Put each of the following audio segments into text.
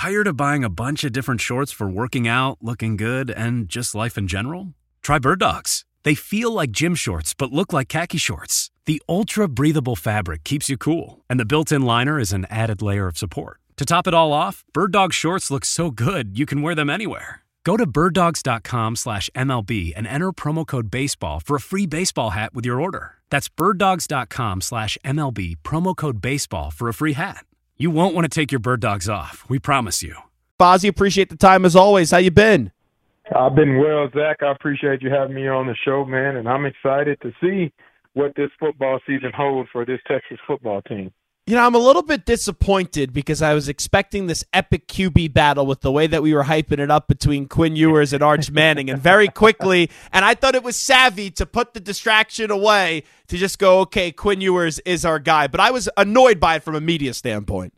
Tired of buying a bunch of different shorts for working out, looking good, and just life in general? Try Bird Dogs. They feel like gym shorts but look like khaki shorts. The ultra-breathable fabric keeps you cool, and the built-in liner is an added layer of support. To top it all off, Bird Dog shorts look so good you can wear them anywhere. Go to birddogs.com/MLB and enter promo code BASEBALL for a free baseball hat with your order. That's birddogs.com/MLB, promo code BASEBALL for a free hat. You won't want to take your Bird Dogs off, we promise you. Fozzie, appreciate the time as always. How you been? I've been well, Zach. I appreciate you having me on the show, man, and I'm excited to see what this football season holds for this Texas football team. You know, I'm a little bit disappointed because I was expecting this epic QB battle with the way that we were hyping it up between Quinn Ewers and Arch Manning, and very quickly, and I thought it was savvy to put the distraction away to just go, okay, Quinn Ewers is our guy, but I was annoyed by it from a media standpoint.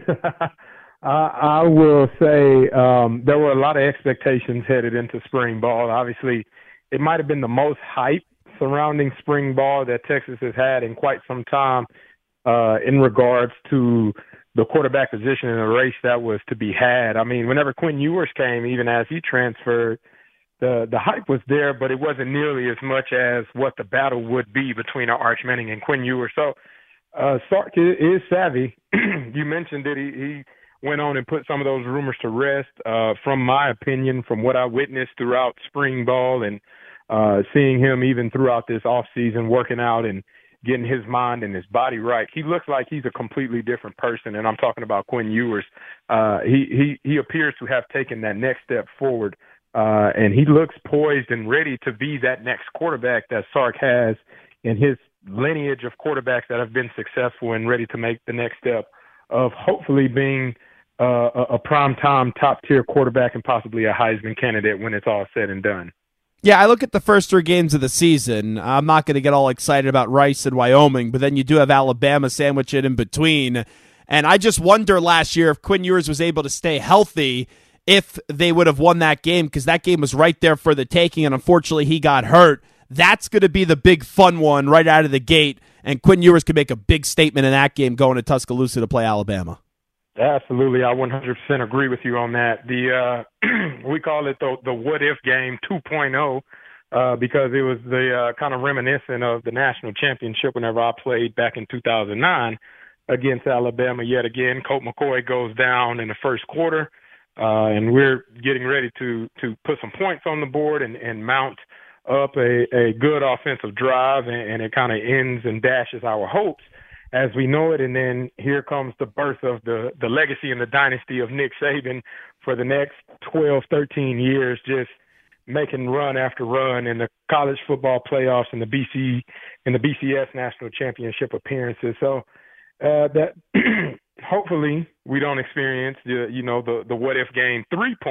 I will say there were a lot of expectations headed into spring ball. Obviously, it might have been the most hype surrounding spring ball that Texas has had in quite some time. In regards to the quarterback position in a race that was to be had. I mean, whenever Quinn Ewers came, even as he transferred, the hype was there, but it wasn't nearly as much as what the battle would be between Arch Manning and Quinn Ewers. So Sark is savvy. You mentioned that he went on and put some of those rumors to rest. From my opinion, from what I witnessed throughout spring ball and seeing him even throughout this offseason working out and getting his mind and his body right, he looks like he's a completely different person, and I'm talking about Quinn Ewers. He appears to have taken that next step forward, and he looks poised and ready to be that next quarterback that Sark has in his lineage of quarterbacks that have been successful and ready to make the next step of hopefully being a primetime top-tier quarterback and possibly a Heisman candidate when it's all said and done. Yeah, I look at the first 3 games of the season. I'm not going to get all excited about Rice and Wyoming, but then you do have Alabama sandwiched in between. And I just wonder last year if Quinn Ewers was able to stay healthy, if they would have won that game, because that game was right there for the taking, and unfortunately he got hurt. That's going to be the big fun one right out of the gate, and Quinn Ewers could make a big statement in that game going to Tuscaloosa to play Alabama. Absolutely. I 100% agree with you on that. We call it the what-if game 2.0 because it was the kind of reminiscent of the national championship whenever I played back in 2009 against Alabama. Yet again, Colt McCoy goes down in the first quarter, and we're getting ready to put some points on the board and mount up a good offensive drive, and it kind of ends and dashes our hopes as we know it. And then here comes the birth of the legacy and the dynasty of Nick Saban for the next 12, 13 years, just making run after run in the college football playoffs and the BCS national championship appearances. So that hopefully we don't experience the what if game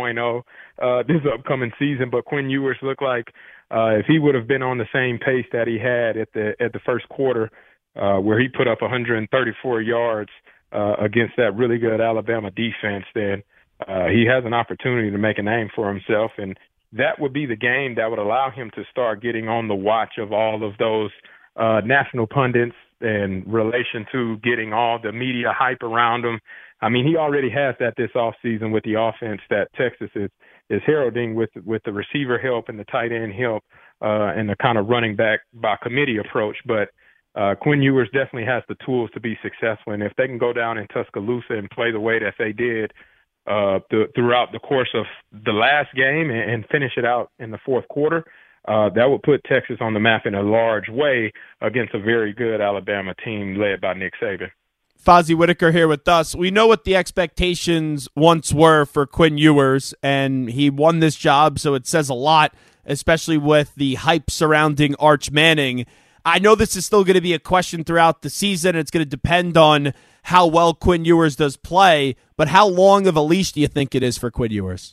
3.0 this upcoming season. But Quinn Ewers looked like if he would have been on the same pace that he had at the first quarter, where he put up 134 yards against that really good Alabama defense, then he has an opportunity to make a name for himself. And that would be the game that would allow him to start getting on the watch of all of those national pundits in relation to getting all the media hype around him. I mean, he already has that this offseason with the offense that Texas is heralding with the receiver help and the tight end help and the kind of running back by committee approach. But Quinn Ewers definitely has the tools to be successful. And if they can go down in Tuscaloosa and play the way that they did throughout the course of the last game and finish it out in the fourth quarter, that would put Texas on the map in a large way against a very good Alabama team led by Nick Saban. Fozzie Whitaker here with us. We know what the expectations once were for Quinn Ewers, and he won this job, so it says a lot, especially with the hype surrounding Arch Manning. I know this is still going to be a question throughout the season. It's going to depend on how well Quinn Ewers does play, but how long of a leash do you think it is for Quinn Ewers?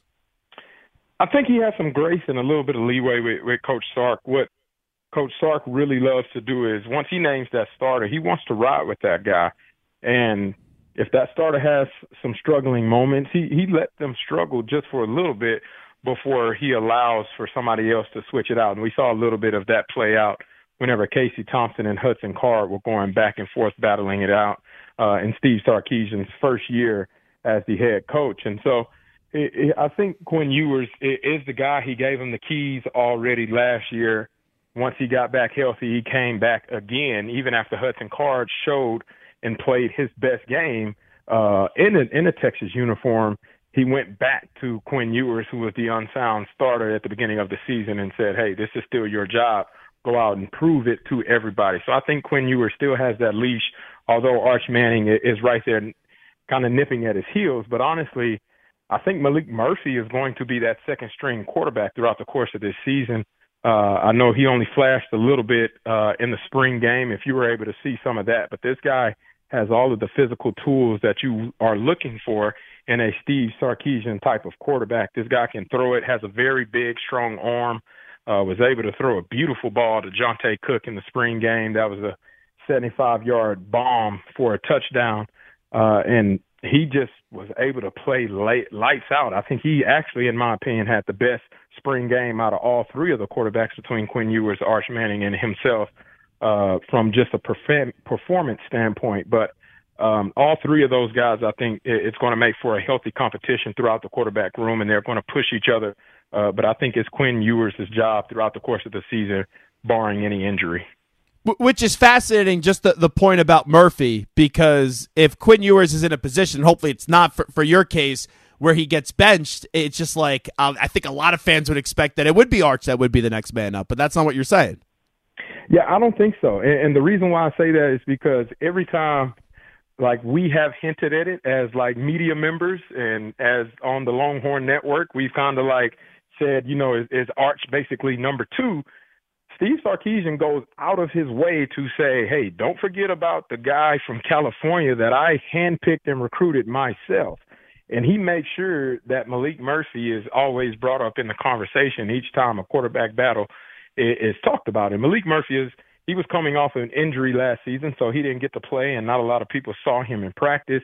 I think he has some grace and a little bit of leeway with Coach Sark. What Coach Sark really loves to do is once he names that starter, he wants to ride with that guy. And if that starter has some struggling moments, he lets them struggle just for a little bit before he allows for somebody else to switch it out. And we saw a little bit of that play out whenever Casey Thompson and Hudson Card were going back and forth battling it out in Steve Sarkisian's first year as the head coach. And so I think Quinn Ewers is the guy. He gave him the keys already last year. Once he got back healthy, he came back again, even after Hudson Card showed and played his best game in a Texas uniform. He went back to Quinn Ewers, who was the unsound starter at the beginning of the season, and said, hey, this is still your job. Go out and prove it to everybody. So I think Quinn Ewers still has that leash, although Arch Manning is right there kind of nipping at his heels. But honestly, I think Malik Murphy is going to be that second-string quarterback throughout the course of this season. I know he only flashed a little bit in the spring game, if you were able to see some of that. But this guy has all of the physical tools that you are looking for in a Steve Sarkisian type of quarterback. This guy can throw it, has a very big, strong arm, was able to throw a beautiful ball to Jonte Cook in the spring game. That was a 75-yard bomb for a touchdown. And he just was able to play lights out. I think he actually, in my opinion, had the best spring game out of all three of the quarterbacks between Quinn Ewers, Arch Manning, and himself from just a performance standpoint. But all three of those guys, I think it's going to make for a healthy competition throughout the quarterback room, and they're going to push each other. But I think it's Quinn Ewers' job throughout the course of the season, barring any injury. Which is fascinating, just the point about Murphy, because if Quinn Ewers is in a position, hopefully it's not for your case, where he gets benched, it's just like I think a lot of fans would expect that it would be Arch that would be the next man up, but that's not what you're saying. Yeah, I don't think so. And the reason why I say that is because every time, like, we have hinted at it as, like, media members and as on the Longhorn Network, we've kind of, like, said, you know, is Arch basically number two? Steve Sarkisian goes out of his way to say, hey, don't forget about the guy from California that I handpicked and recruited myself. And he makes sure that Malik Murphy is always brought up in the conversation each time a quarterback battle is talked about. And Malik Murphy he was coming off an injury last season, so he didn't get to play, and not a lot of people saw him in practice.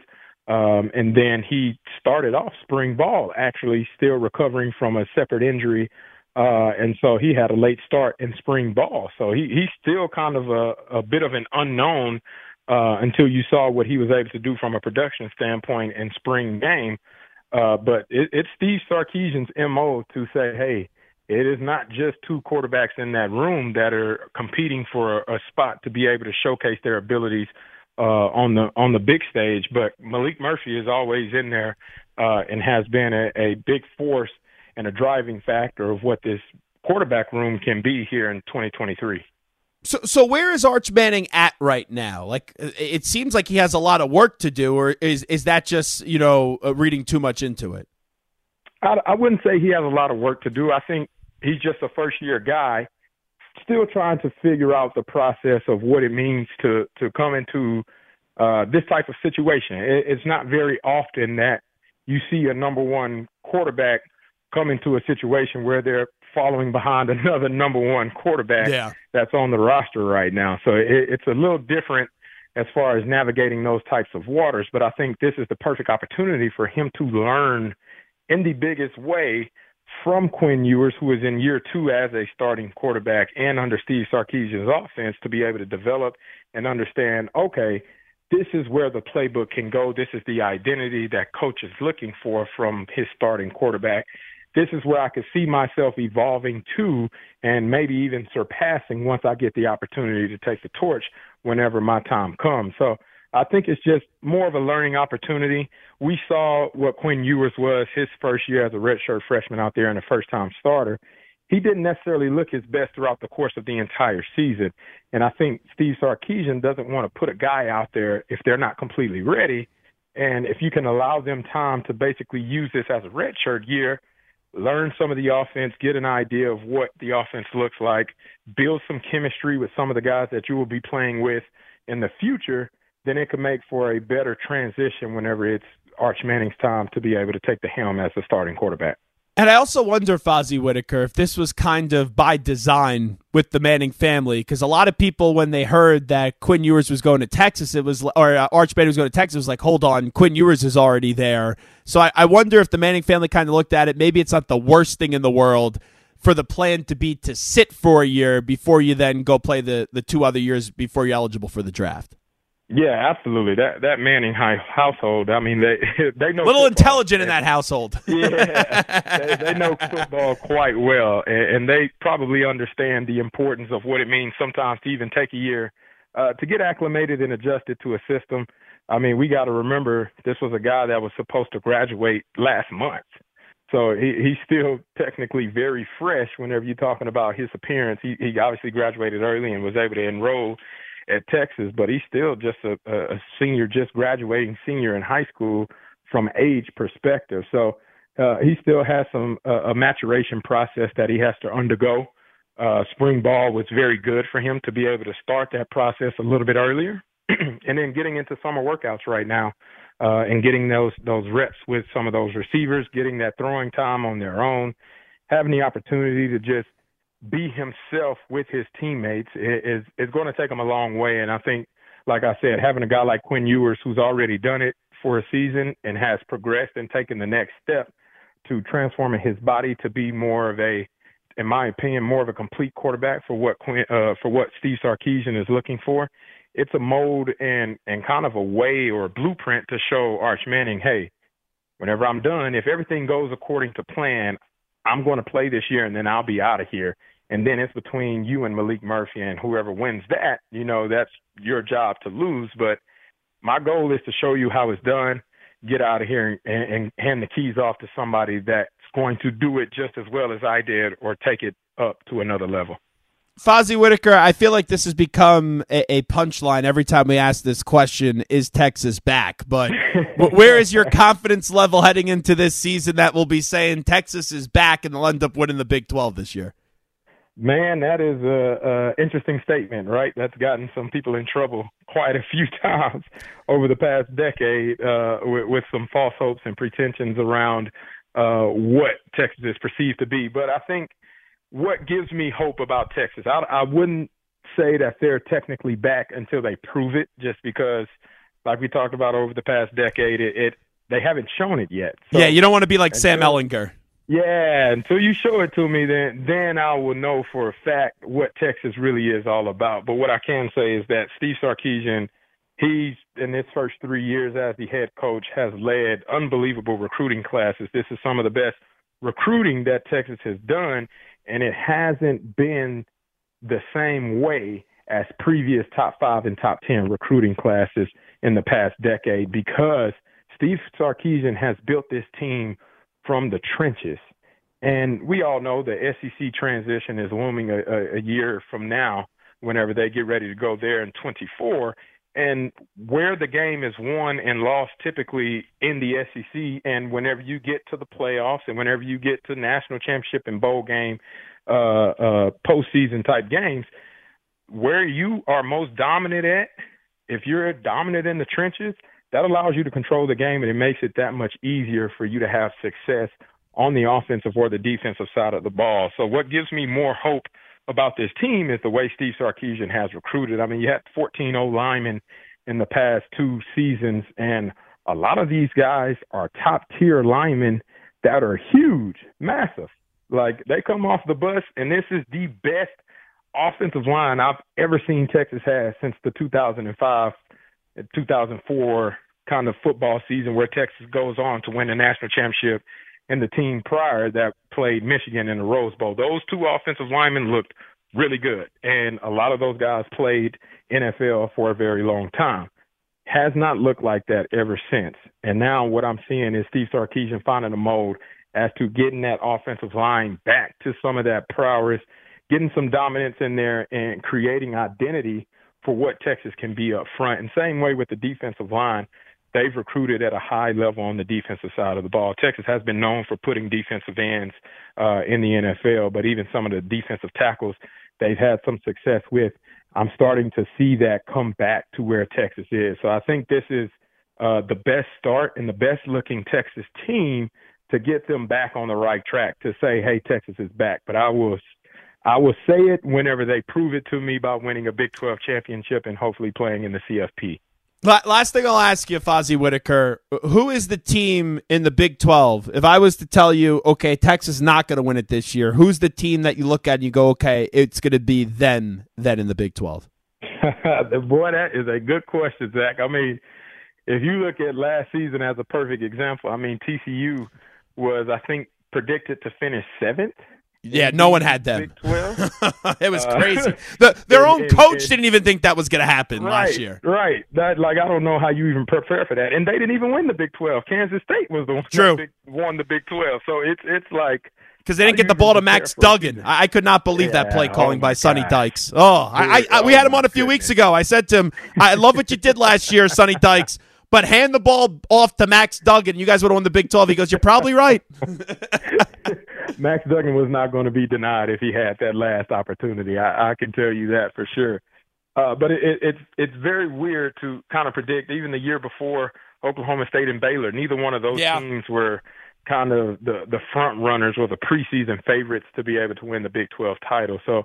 And then he started off spring ball, actually still recovering from a separate injury. And so he had a late start in spring ball. So he's still kind of a bit of an unknown until you saw what he was able to do from a production standpoint in spring game. But it's Steve Sarkisian's MO to say, hey, it is not just two quarterbacks in that room that are competing for a spot to be able to showcase their abilities on the big stage. But Malik Murphy is always in there and has been a big force and a driving factor of what this quarterback room can be here in 2023. So where is Arch Manning at right now? Like, it seems like he has a lot of work to do, or is that just, reading too much into it? I wouldn't say he has a lot of work to do. I think he's just a first-year guy still trying to figure out the process of what it means to come into this type of situation. It's not very often that you see a number one quarterback come into a situation where they're following behind another number one quarterback that's on the roster right now. So it's a little different as far as navigating those types of waters. But I think this is the perfect opportunity for him to learn in the biggest way from Quinn Ewers, who is in year two as a starting quarterback and under Steve Sarkisian's offense, to be able to develop and understand, okay, this is where the playbook can go. This is the identity that coach is looking for from his starting quarterback. This is where I could see myself evolving to and maybe even surpassing once I get the opportunity to take the torch whenever my time comes. So I think it's just more of a learning opportunity. We saw what Quinn Ewers was his first year as a redshirt freshman out there and a first-time starter. He didn't necessarily look his best throughout the course of the entire season. And I think Steve Sarkisian doesn't want to put a guy out there if they're not completely ready. And if you can allow them time to basically use this as a redshirt year, learn some of the offense, get an idea of what the offense looks like, build some chemistry with some of the guys that you will be playing with in the future, then it could make for a better transition whenever it's Arch Manning's time to be able to take the helm as the starting quarterback. And I also wonder, Fozzie Whitaker, if this was kind of by design with the Manning family, because a lot of people, when they heard that Quinn Ewers was going to Texas, Arch Manning was going to Texas, it was like, hold on, Quinn Ewers is already there. So I wonder if the Manning family kind of looked at it, maybe it's not the worst thing in the world for the plan to be to sit for a year before you then go play the 2 other years before you're eligible for the draft. Yeah, absolutely. That Manning household. I mean, they know little football. Intelligent in that household. Yeah, they know football quite well, and they probably understand the importance of what it means sometimes to even take a year to get acclimated and adjusted to a system. I mean, we got to remember this was a guy that was supposed to graduate last month. So he's still technically very fresh whenever you're talking about his appearance. He obviously graduated early and was able to enroll at Texas, but he's still just a senior, just graduating senior in high school from age perspective. So he still has a maturation process that he has to undergo. Spring ball was very good for him to be able to start that process a little bit earlier. And then getting into summer workouts right now and getting those reps with some of those receivers, getting that throwing time on their own, having the opportunity to just be himself with his teammates is going to take him a long way. And I think, like I said, having a guy like Quinn Ewers who's already done it for a season and has progressed and taken the next step to transforming his body to be more of a, in my opinion, more of a complete quarterback for what Steve Sarkisian is looking for. It's a mold and kind of a way or a blueprint to show Arch Manning, hey, whenever I'm done, if everything goes according to plan, I'm going to play this year and then I'll be out of here. And then it's between you and Malik Murphy, and whoever wins that, that's your job to lose. But my goal is to show you how it's done, get out of here and hand the keys off to somebody that's going to do it just as well as I did or take it up to another level. Fozzie Whitaker, I feel like this has become a punchline every time we ask this question, is Texas back? But where is your confidence level heading into this season that will be saying Texas is back and they'll end up winning the Big 12 this year? Man, that is a interesting statement, right? That's gotten some people in trouble quite a few times over the past decade with some false hopes and pretensions around what Texas is perceived to be. But I think what gives me hope about Texas, I wouldn't say that they're technically back until they prove it, just because, like we talked about over the past decade, they haven't shown it yet. So, yeah, you don't want to be like Sam Ehlinger. Yeah, until you show it to me, then I will know for a fact what Texas really is all about. But what I can say is that Steve Sarkisian, he's in his first 3 years as the head coach, has led unbelievable recruiting classes. This is some of the best recruiting that Texas has done, and it hasn't been the same way as previous top 5 and top 10 recruiting classes in the past decade, because Steve Sarkisian has built this team from the trenches. And we all know the SEC transition is looming a year from now whenever they get ready to go there in 24. And where the game is won and lost typically in the SEC, and whenever you get to the playoffs and whenever you get to national championship and bowl game, postseason type games, where you are most dominant at, if you're dominant in the trenches, that allows you to control the game, and it makes it that much easier for you to have success on the offensive or the defensive side of the ball. So what gives me more hope about this team is the way Steve Sarkisian has recruited. I mean, you had 14 O-linemen in the past 2 seasons, and a lot of these guys are top-tier linemen that are huge, massive. Like, they come off the bus, and this is the best offensive line I've ever seen Texas have since the 2004 kind of football season, where Texas goes on to win the national championship, and the team prior that played Michigan in the Rose Bowl. Those 2 offensive linemen looked really good, and a lot of those guys played NFL for a very long time. Has not looked like that ever since. And now what I'm seeing is Steve Sarkisian finding a mold as to getting that offensive line back to some of that prowess, getting some dominance in there, and creating identity for what Texas can be up front. And same way with the defensive line, they've recruited at a high level on the defensive side of the ball. Texas has been known for putting defensive ends in the NFL, but even some of the defensive tackles they've had some success with, I'm starting to see that come back to where Texas is. So I think this is the best start and the best looking Texas team to get them back on the right track, to say, hey, Texas is back. But I will say it whenever they prove it to me by winning a Big 12 championship and hopefully playing in the CFP. Last thing I'll ask you, Fozzie Whitaker, who is the team in the Big 12? If I was to tell you, okay, Texas is not going to win it this year, who's the team that you look at and you go, okay, it's going to be then in the Big 12? Boy, that is a good question, Zach. I mean, if you look at last season as a perfect example, I mean, TCU was, I think, predicted to finish 7th. Yeah, no one had them. Big 12. It was crazy. Their own coach didn't even think that was going to happen last year. Right. I don't know how you even prepare for that. And they didn't even win the Big 12. Kansas State was the one that won the Big 12. So it's like, because they didn't get the ball to Max Duggan. I could not believe that play calling by Sonny Dykes. We had him on a few weeks ago. I said to him, I love what you did last year, Sonny Dykes, but hand the ball off to Max Duggan. You guys would have won the Big 12. He goes, you're probably right. Max Duggan was not going to be denied if he had that last opportunity. I can tell you that for sure. But it's very weird to kind of predict. Even the year before, Oklahoma State and Baylor, neither one of those teams were kind of the front runners or the preseason favorites to be able to win the Big 12 title. So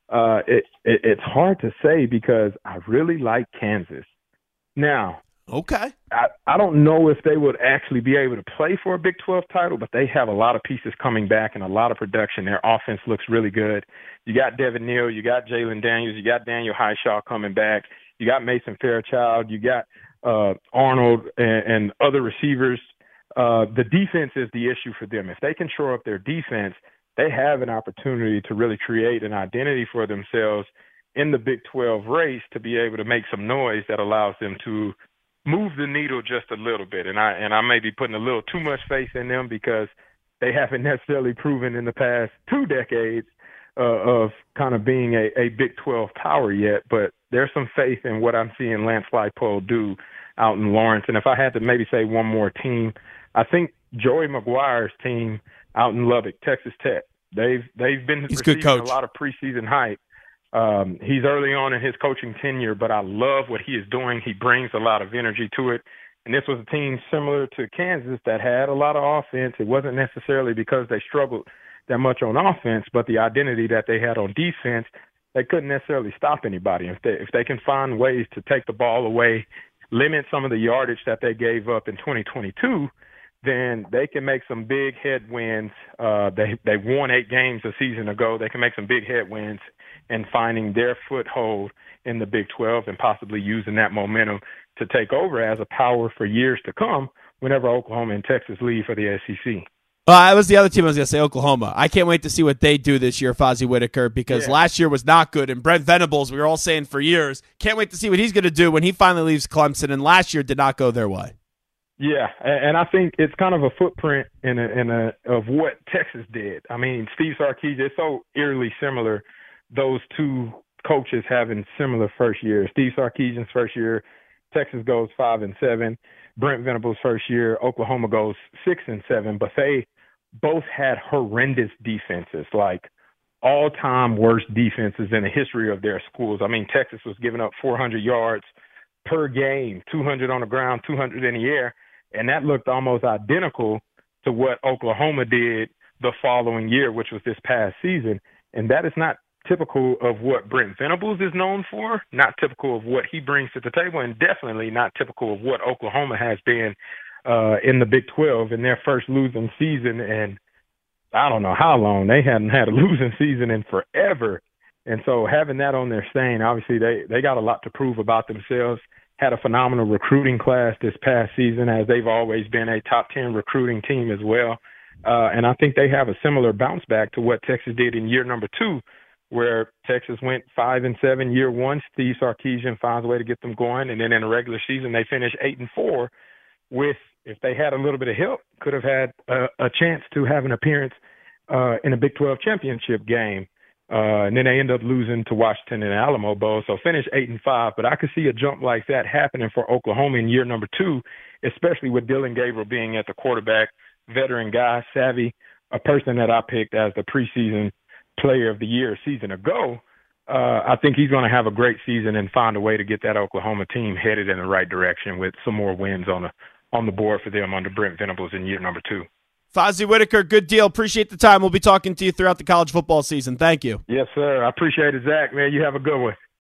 it's hard to say because I really like Kansas. Now, okay, I don't know if they would actually be able to play for a Big 12 title, but they have a lot of pieces coming back and a lot of production. Their offense looks really good. You got Devin Neal, you got Jalen Daniels, you got Daniel Highshaw coming back, you got Mason Fairchild, you got Arnold and other receivers. The defense is the issue for them. If they can shore up their defense, they have an opportunity to really create an identity for themselves in the Big 12 race to be able to make some noise that allows them to move the needle just a little bit. And I may be putting a little too much faith in them because they haven't necessarily proven in the past 2 decades of kind of being a Big 12 power yet. But there's some faith in what I'm seeing Lance Leipold do out in Lawrence. And if I had to maybe say one more team, I think Joey McGuire's team out in Lubbock, Texas Tech, they've been receiving a lot of preseason hype. He's early on in his coaching tenure, but I love what he is doing. He brings a lot of energy to it. And this was a team similar to Kansas that had a lot of offense. It wasn't necessarily because they struggled that much on offense, but the identity that they had on defense, they couldn't necessarily stop anybody. If they can find ways to take the ball away, limit some of the yardage that they gave up in 2022, then they can make some big headwinds. They won 8 games a season ago. They can make some big headwinds in finding their foothold in the Big 12 and possibly using that momentum to take over as a power for years to come whenever Oklahoma and Texas leave for the SEC. That was the other team I was going to say, Oklahoma. I can't wait to see what they do this year, Fozzie Whitaker, because last year was not good. And Brent Venables, we were all saying for years, can't wait to see what he's going to do when he finally leaves Clemson. And last year did not go their way. Yeah, and I think it's kind of a footprint of what Texas did. I mean, Steve Sarkisian, it's so eerily similar, those two coaches having similar first years. Steve Sarkisian's first year, Texas goes 5-7. Brent Venables' first year, Oklahoma goes 6-7. But they both had horrendous defenses, like all-time worst defenses in the history of their schools. I mean, Texas was giving up 400 yards per game, 200 on the ground, 200 in the air. And that looked almost identical to what Oklahoma did the following year, which was this past season. And that is not typical of what Brent Venables is known for, not typical of what he brings to the table, and definitely not typical of what Oklahoma has been in the Big 12 in their first losing season. And I don't know how long. They hadn't had a losing season in forever. And so having that on their stain, obviously they got a lot to prove about themselves. Had a phenomenal recruiting class this past season, as they've always been a top 10 recruiting team as well. And I think they have a similar bounce back to what Texas did in year number 2, where Texas went 5-7 year 1. Steve Sarkisian finds a way to get them going. And then in the regular season, they finished 8-4 with, if they had a little bit of help, could have had a chance to have an appearance in a Big 12 championship game. And then they end up losing to Washington in the Alamo Bowl. So finish 8-5. But I could see a jump like that happening for Oklahoma in year number 2, especially with Dylan Gabriel being at the quarterback, veteran guy, savvy, a person that I picked as the preseason player of the year a season ago. I think he's going to have a great season and find a way to get that Oklahoma team headed in the right direction with some more wins on the board for them under Brent Venables in year number 2. Fozzie Whitaker, good deal. Appreciate the time. We'll be talking to you throughout the college football season. Thank you. Yes, sir. I appreciate it, Zach. Man, you have a good one.